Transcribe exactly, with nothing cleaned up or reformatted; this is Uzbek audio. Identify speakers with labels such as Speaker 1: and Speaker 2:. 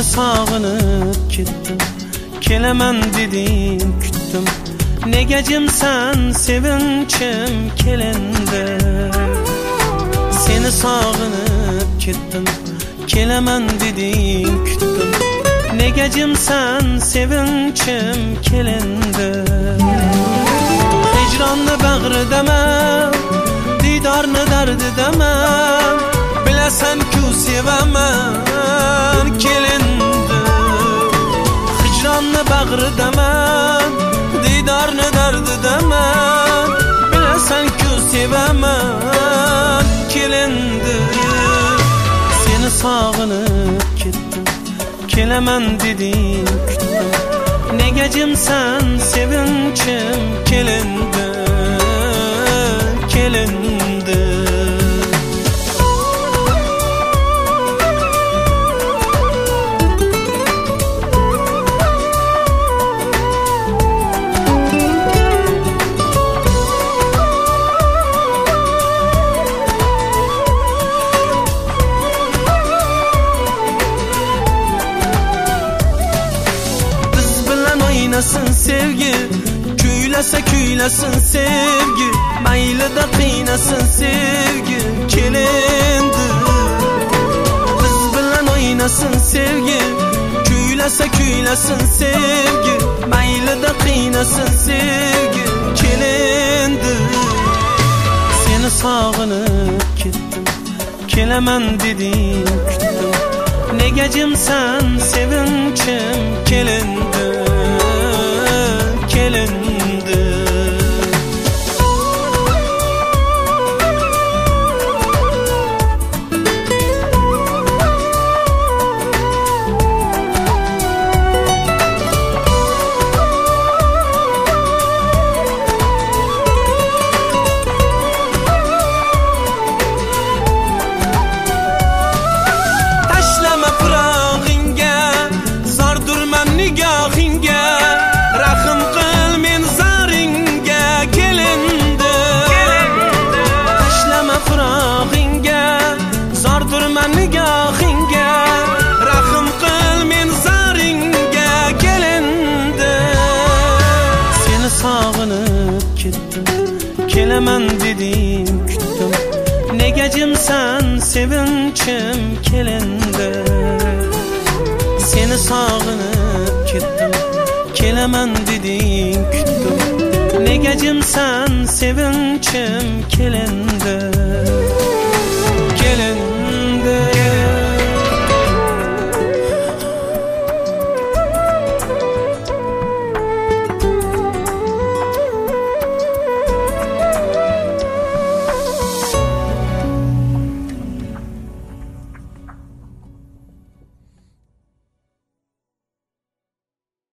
Speaker 1: Seni sağınıp ketdim, kelemen dedin küttüm. Negecim sen sevinçim kelende. Seni sağınıp ketdim, kelemen dedin küttüm. Negecim sen sevinçim kelende. Hicranlı bağrı demem, didarını derdi demem. Bilesen ki sevemen kelinde. Hicranlı bağrı demem, didarını derdi demem. Bilesen ki sevemen kelinde. Seni sağınıp ketdim, kelemen dedin küttüm. Negecim sen sevinçim kelinde, kelinde. Oynasın sevgi, küylese küylesin sevgi. Maylı da kıynasın sevgi kelindi. Biz bilen oynasın sevgi, küylese küylesin sevgi. Maylı da kıynasın sevgi kelindi. Seni sağınıp ketdim, kelemen dedin küttüm. Negecim sen sevinçim kelinde, kelinde. Taşlama pırağınga, zar durman nigahınga. Rahım kıl min zaringa kelinde. Taşlama pırağınga, zar durman nigahınga. Rahım kıl min zaringa kelinde. Seni sağınıp ketdim, kelemen dedin küttüm. Negecim sen sevinçim kelinde. Seni sağınıp ketdim, kelemen dedin küttüm. Negecim sen sevinçim kelinde.